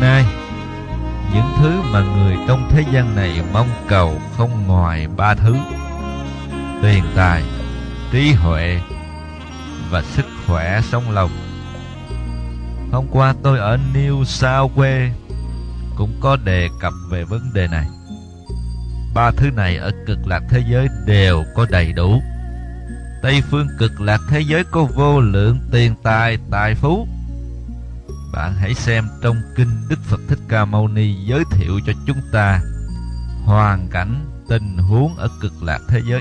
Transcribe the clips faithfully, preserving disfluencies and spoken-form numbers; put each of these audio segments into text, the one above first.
nay, những thứ mà người trong thế gian này mong cầu không ngoài ba thứ: tiền tài, trí huệ và sức khỏe sống lâu. Hôm qua tôi ở New South Wales cũng có đề cập về vấn đề này. Ba thứ này ở cực lạc thế giới đều có đầy đủ. Tây phương cực lạc thế giới có vô lượng tiền tài, tài phú. Bạn hãy xem trong kinh Đức Phật Thích Ca Mâu Ni giới thiệu cho chúng ta hoàn cảnh, tình huống ở cực lạc thế giới.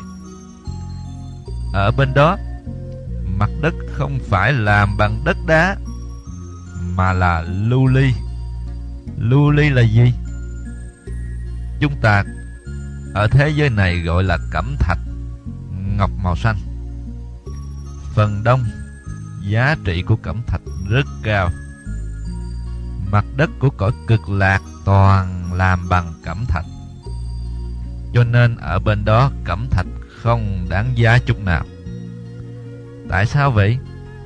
Ở bên đó, mặt đất không phải làm bằng đất đá, mà là lưu ly. Lưu ly là gì? Chúng ta ở thế giới này gọi là cẩm thạch, ngọc màu xanh. Phần đông, giá trị của cẩm thạch rất cao. Mặt đất của cõi cực lạc toàn làm bằng cẩm thạch, cho nên ở bên đó cẩm thạch không đáng giá chút nào. Tại sao vậy?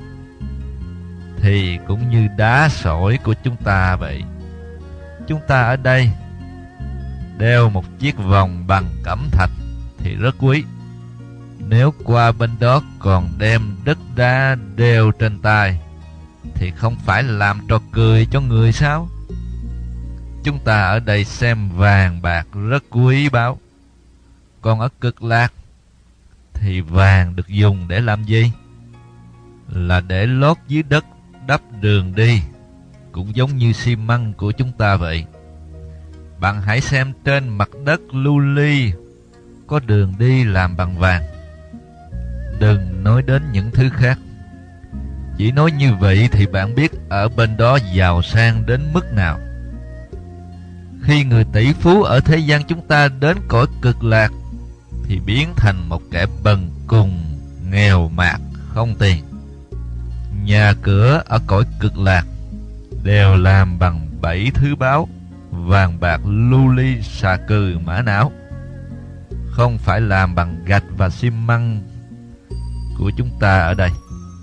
Thì cũng như đá sỏi của chúng ta vậy. Chúng ta ở đây đeo một chiếc vòng bằng cẩm thạch thì rất quý. Nếu qua bên đó còn đem đất đá đeo trên tay thì không phải làm trò cười cho người sao? Chúng ta ở đây xem vàng bạc rất quý báu. Còn ở cực lạc thì vàng được dùng để làm gì? Là để lót dưới đất, đắp đường đi, cũng giống như xi măng của chúng ta vậy. Bạn hãy xem trên mặt đất lưu ly có đường đi làm bằng vàng. Đừng nói đến những thứ khác. Chỉ nói như vậy thì bạn biết ở bên đó giàu sang đến mức nào. Khi người tỷ phú ở thế gian chúng ta đến cõi cực lạc thì biến thành một kẻ bần cùng, nghèo mạt, không tiền. Nhà cửa ở cõi cực lạc đều làm bằng bảy thứ báu: vàng bạc, lưu ly, xà cừ, mã não. Không phải làm bằng gạch và xi măng của chúng ta ở đây.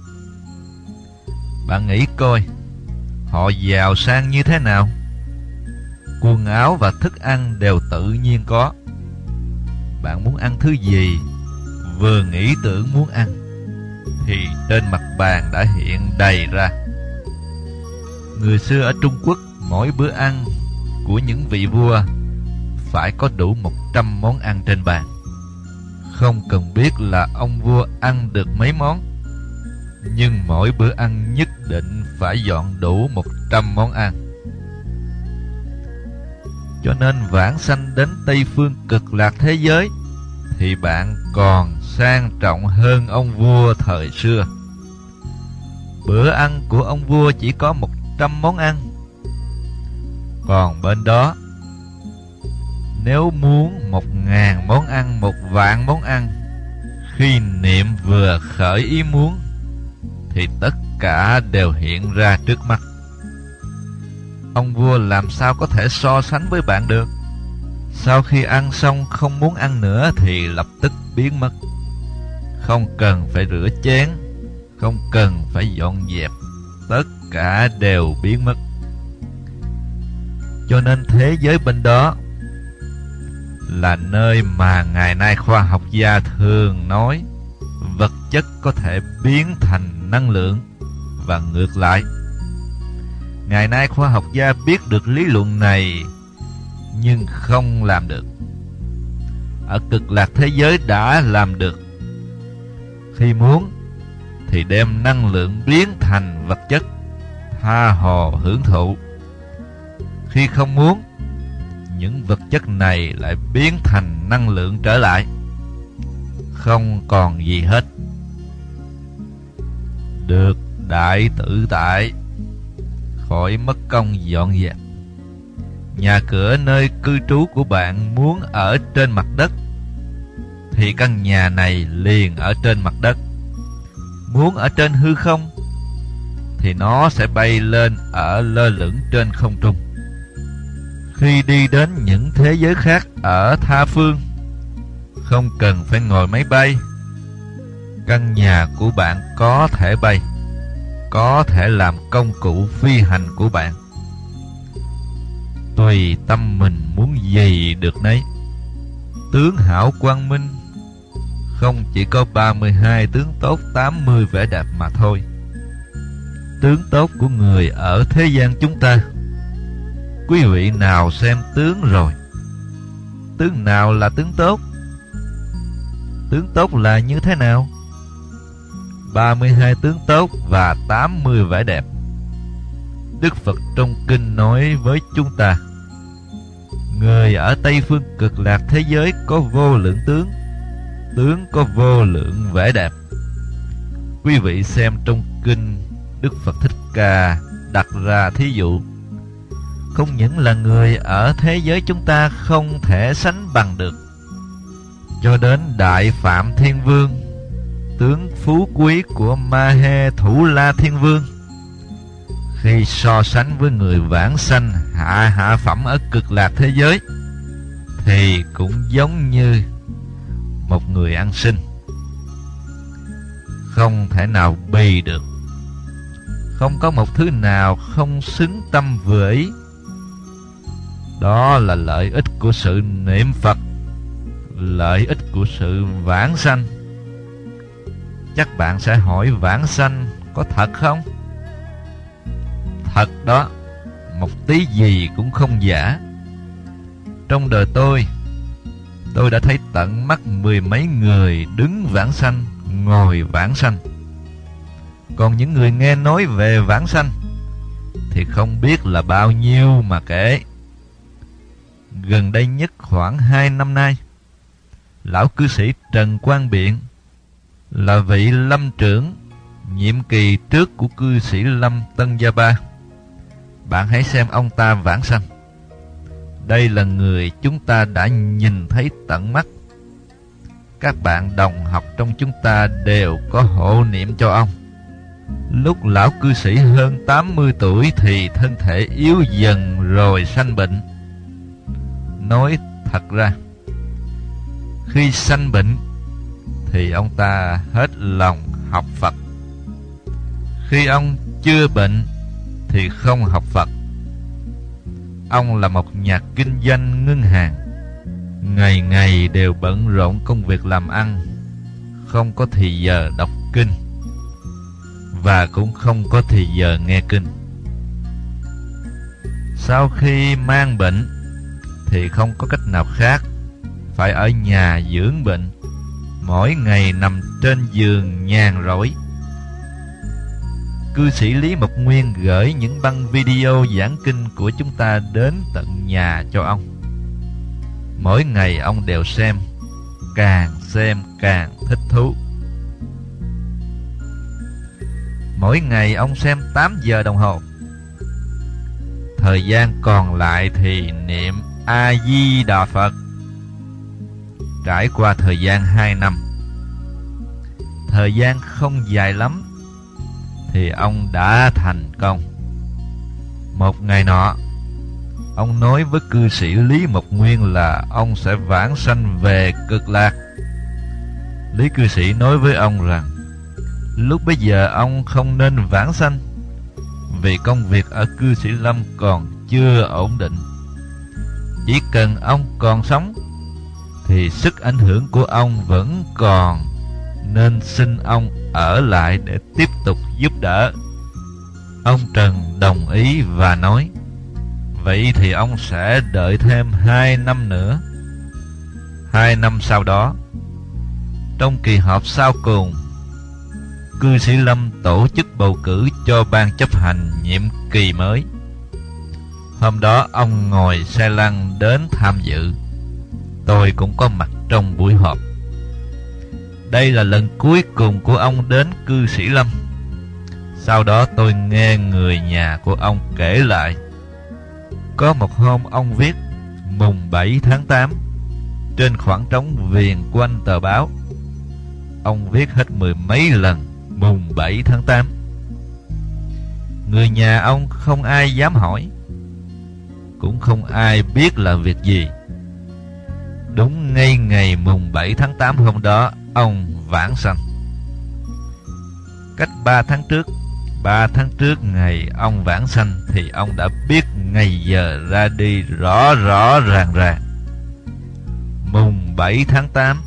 Bạn nghĩ coi, họ giàu sang như thế nào? Quần áo và thức ăn đều tự nhiên có. Bạn muốn ăn thứ gì, vừa nghĩ tưởng muốn ăn thì trên mặt bàn đã hiện đầy ra. Người xưa ở Trung Quốc, mỗi bữa ăn của những vị vua phải có đủ một trăm món ăn trên bàn. Không cần biết là ông vua ăn được mấy món, nhưng mỗi bữa ăn nhất định phải dọn đủ một trăm món ăn. Cho nên vãng sanh đến Tây phương cực lạc thế giới thì bạn còn sang trọng hơn ông vua thời xưa. Bữa ăn của ông vua chỉ có một trăm món ăn. Còn bên đó, nếu muốn một ngàn món ăn, một vạn món ăn, khi niệm vừa khởi ý muốn thì tất cả đều hiện ra trước mắt. Ông vua làm sao có thể so sánh với bạn được? Sau khi ăn xong không muốn ăn nữa thì lập tức biến mất. Không cần phải rửa chén, không cần phải dọn dẹp, tất cả đều biến mất. Cho nên thế giới bên đó là nơi mà ngày nay khoa học gia thường nói vật chất có thể biến thành năng lượng và ngược lại. Ngày nay khoa học gia biết được lý luận này nhưng không làm được. Ở cực lạc thế giới đã làm được. Khi muốn thì đem năng lượng biến thành vật chất, tha hồ hưởng thụ. Khi không muốn, những vật chất này lại biến thành năng lượng trở lại, không còn gì hết. Được đại tự tại, khỏi mất công dọn dẹp. Nhà cửa nơi cư trú của bạn muốn ở trên mặt đất thì căn nhà này liền ở trên mặt đất. Muốn ở trên hư không thì nó sẽ bay lên ở lơ lửng trên không trung. Khi đi đến những thế giới khác ở tha phương, không cần phải ngồi máy bay. Căn nhà của bạn có thể bay, có thể làm công cụ phi hành của bạn. tùy tâm mình muốn gì được nấy. Tướng hảo quang minh không chỉ có ba mươi hai tướng tốt, tám mươi vẻ đẹp mà thôi. Tướng tốt của người ở thế gian chúng ta, quý vị nào xem tướng rồi? Tướng nào là tướng tốt? Tướng tốt là như thế nào? ba mươi hai tướng tốt và tám mươi vẻ đẹp. Đức Phật trong kinh nói với chúng ta, người ở Tây phương cực lạc thế giới có vô lượng tướng, tướng có vô lượng vẻ đẹp. Quý vị xem trong kinh, Đức Phật Thích Ca đặt ra thí dụ, không những là người ở thế giới chúng ta không thể sánh bằng được, cho đến Đại Phạm Thiên Vương, tướng phú quý của Ma He Thủ La Thiên Vương, khi so sánh với người vãng sanh hạ hạ phẩm ở cực lạc thế giới, thì cũng giống như một người ăn xin, không thể nào bì được. Không có một thứ nào không xứng tâm vừa ý. Đó là lợi ích của sự niệm Phật, lợi ích của sự vãng sanh. Chắc bạn sẽ hỏi, vãng sanh có thật không? Thật đó, một tí gì cũng không giả. Trong đời tôi, tôi đã thấy tận mắt mười mấy người đứng vãng sanh, ngồi vãng sanh. Còn những người nghe nói về vãng sanh thì không biết là bao nhiêu mà kể. Gần đây nhất khoảng hai năm nay, lão cư sĩ Trần Quang Biện là vị lâm trưởng nhiệm kỳ trước của cư sĩ Lâm Tân Gia Ba. Bạn hãy xem ông ta vãng sanh. Đây là người chúng ta đã nhìn thấy tận mắt. Các bạn đồng học trong chúng ta đều có hộ niệm cho ông. Lúc lão cư sĩ hơn tám mươi tuổi thì thân thể yếu dần rồi sanh bệnh. Nói thật ra, khi sanh bệnh thì ông ta hết lòng học Phật. Khi ông chưa bệnh thì không học Phật. Ông là một nhà kinh doanh ngân hàng, ngày ngày đều bận rộn công việc làm ăn, không có thì giờ đọc kinh và cũng không có thì giờ nghe kinh. Sau khi mang bệnh thì không có cách nào khác, phải ở nhà dưỡng bệnh, mỗi ngày nằm trên giường nhàn rỗi. Cư sĩ Lý Mộc Nguyên gửi những băng video giảng kinh của chúng ta đến tận nhà cho ông. Mỗi ngày ông đều xem, càng xem càng thích thú. Mỗi ngày ông xem tám giờ đồng hồ. Thời gian còn lại thì niệm A-di-đà Phật. Trải qua thời gian hai năm, thời gian không dài lắm, thì ông đã thành công. Một ngày nọ, ông nói với cư sĩ Lý Mộc Nguyên là ông sẽ vãng sanh về cực lạc. Lý cư sĩ nói với ông rằng lúc bấy giờ ông không nên vãng sanh, vì công việc ở cư sĩ Lâm còn chưa ổn định. Chỉ cần ông còn sống thì sức ảnh hưởng của ông vẫn còn, nên xin ông ở lại để tiếp tục giúp đỡ. Ông Trần đồng ý và nói, vậy thì ông sẽ đợi thêm hai năm nữa. Hai năm sau đó, trong kỳ họp sau cùng, cư sĩ Lâm tổ chức bầu cử cho ban chấp hành nhiệm kỳ mới. Hôm đó ông ngồi xe lăn đến tham dự. Tôi cũng có mặt trong buổi họp. Đây là lần cuối cùng của ông đến cư sĩ Lâm. Sau đó tôi nghe người nhà của ông kể lại, có một hôm ông viết mùng bảy tháng tám trên khoảng trống viền quanh tờ báo. Ông viết hết mười mấy lần mùng bảy tháng tám. Người nhà ông không ai dám hỏi, cũng không ai biết là việc gì. Đúng ngay ngày mùng bảy tháng tám hôm đó, ông vãng sanh. Cách ba tháng trước, Ba tháng trước ngày ông vãng sanh thì ông đã biết ngày giờ ra đi rõ rõ ràng ràng. Mùng bảy tháng tám,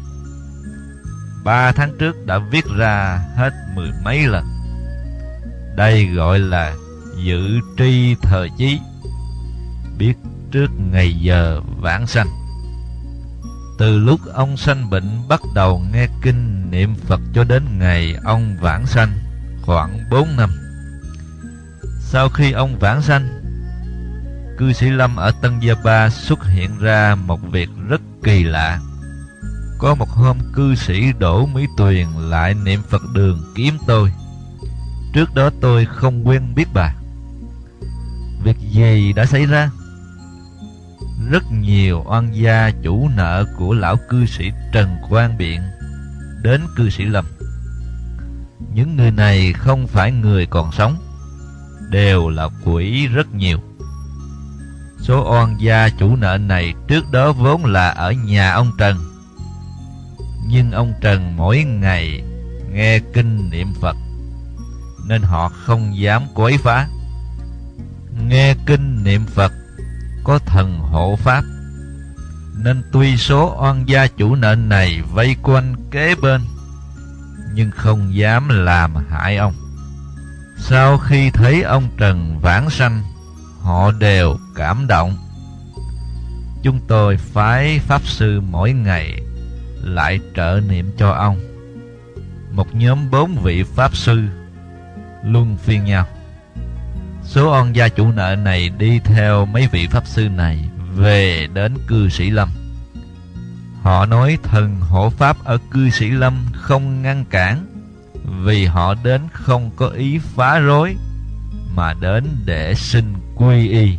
ba tháng trước đã viết ra hết mười mấy lần. Đây gọi là dự tri thời chí, biết trước ngày giờ vãng sanh. Từ lúc ông sanh bệnh bắt đầu nghe kinh niệm Phật cho đến ngày ông vãng sanh khoảng bốn năm. Sau khi ông vãng sanh, cư sĩ Lâm ở Tân Gia Ba xuất hiện ra một việc rất kỳ lạ. Có một hôm cư sĩ Đỗ Mỹ Tuyền lại niệm Phật đường kiếm tôi. Trước đó tôi không quen biết bà. Việc gì đã xảy ra? Rất nhiều oan gia chủ nợ của lão cư sĩ Trần Quang Biện đến cư sĩ Lâm. Những người này không phải người còn sống, đều là quỷ rất nhiều. Số oan gia chủ nợ này trước đó vốn là ở nhà ông Trần, nhưng ông Trần mỗi ngày nghe kinh niệm Phật nên họ không dám quấy phá. Nghe kinh niệm Phật có thần hộ pháp, nên tuy số oan gia chủ nợ này vây quanh kế bên, nhưng không dám làm hại ông. Sau khi thấy ông Trần vãng sanh, họ đều cảm động. Chúng tôi phái pháp sư mỗi ngày lại trợ niệm cho ông. Một nhóm bốn vị pháp sư luân phiên nhau. Số oan gia chủ nợ này đi theo mấy vị pháp sư này về đến cư sĩ Lâm. Họ nói thần hộ pháp ở cư sĩ Lâm không ngăn cản, vì họ đến không có ý phá rối, mà đến để xin quy y.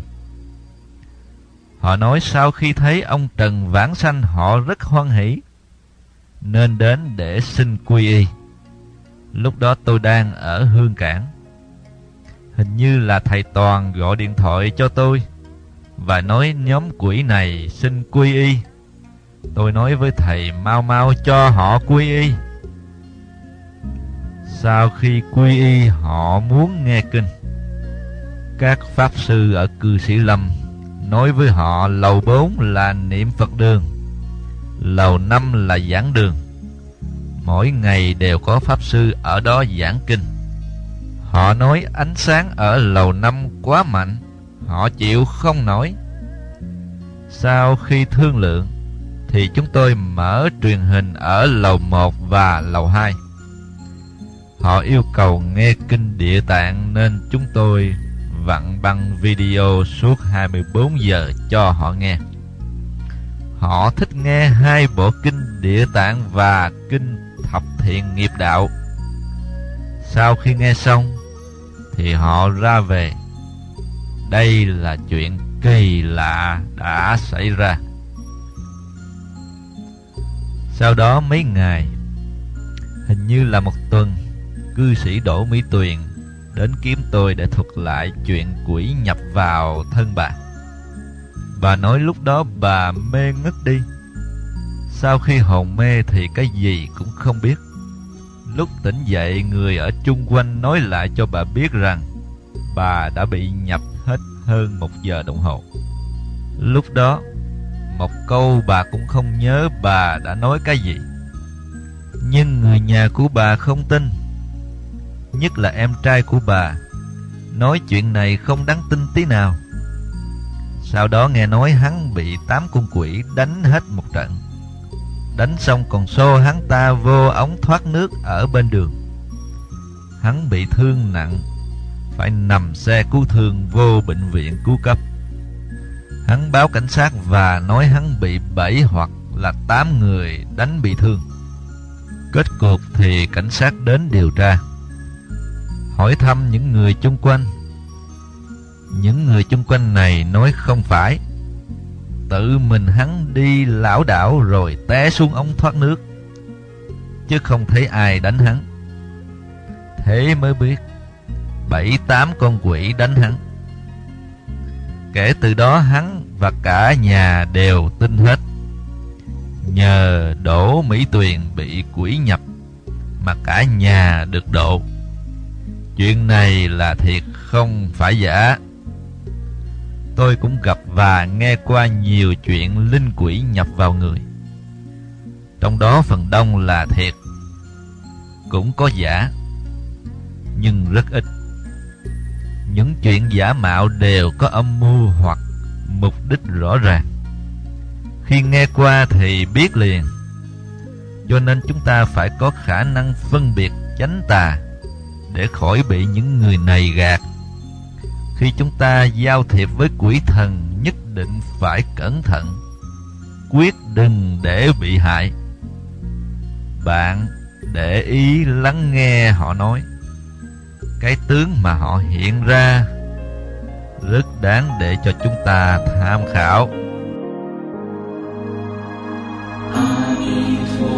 Họ nói sau khi thấy ông Trần vãng sanh họ rất hoan hỷ, nên đến để xin quy y. Lúc đó tôi đang ở Hương Cảng. Hình như là thầy Toàn gọi điện thoại cho tôi và nói nhóm quỷ này xin quy y. Tôi nói với thầy mau mau cho họ quy y. Sau khi quy y, họ muốn nghe kinh. Các pháp sư ở cư sĩ Lâm nói với họ lầu bốn là niệm Phật đường, lầu năm là giảng đường. Mỗi ngày đều có pháp sư ở đó giảng kinh. Họ nói ánh sáng ở lầu năm quá mạnh, họ chịu không nổi. Sau khi thương lượng thì chúng tôi mở truyền hình ở lầu một và lầu hai. Họ yêu cầu nghe kinh Địa Tạng nên chúng tôi vặn băng video suốt hai mươi bốn giờ cho họ nghe. Họ thích nghe hai bộ kinh Địa Tạng và kinh Thập Thiện Nghiệp Đạo. Sau khi nghe xong thì họ ra về. Đây là chuyện kỳ lạ đã xảy ra. Sau đó mấy ngày, hình như là một tuần, cư sĩ Đỗ Mỹ Tuyền đến kiếm tôi để thuật lại chuyện quỷ nhập vào thân bà. Bà nói lúc đó bà mê ngất đi. Sau khi hồn mê thì cái gì cũng không biết. Lúc tỉnh dậy, người ở chung quanh nói lại cho bà biết rằng bà đã bị nhập hết hơn một giờ đồng hồ. Lúc đó, một câu bà cũng không nhớ bà đã nói cái gì. Nhưng người nhà của bà không tin, nhất là em trai của bà, nói chuyện này không đáng tin tí nào. Sau đó nghe nói hắn bị tám con quỷ đánh hết một trận. Đánh xong còn xô hắn ta vô ống thoát nước ở bên đường. Hắn bị thương nặng, phải nằm xe cứu thương vô bệnh viện cứu cấp. Hắn báo cảnh sát và nói hắn bị bảy hoặc là tám người đánh bị thương. Kết cuộc thì cảnh sát đến điều tra. Hỏi thăm những người chung quanh. Những người chung quanh này nói không phải, tự mình hắn đi lảo đảo rồi té xuống ống thoát nước, chứ không thấy ai đánh hắn. Thế mới biết bảy tám con quỷ đánh hắn. Kể từ đó hắn và cả nhà đều tin hết. Nhờ Đỗ Mỹ Tuyền bị quỷ nhập mà cả nhà được độ. Chuyện này là thiệt không phải giả. Tôi cũng gặp và nghe qua nhiều chuyện linh quỷ nhập vào người. Trong đó phần đông là thiệt, cũng có giả, nhưng rất ít. Những chuyện giả mạo đều có âm mưu hoặc mục đích rõ ràng. Khi nghe qua thì biết liền. Cho nên chúng ta phải có khả năng phân biệt chánh tà để khỏi bị những người này gạt. Khi chúng ta giao thiệp với quỷ thần, nhất định phải cẩn thận, quyết đừng để bị hại. Bạn để ý lắng nghe họ nói. Cái tướng mà họ hiện ra rất đáng để cho chúng ta tham khảo. A Di Phật.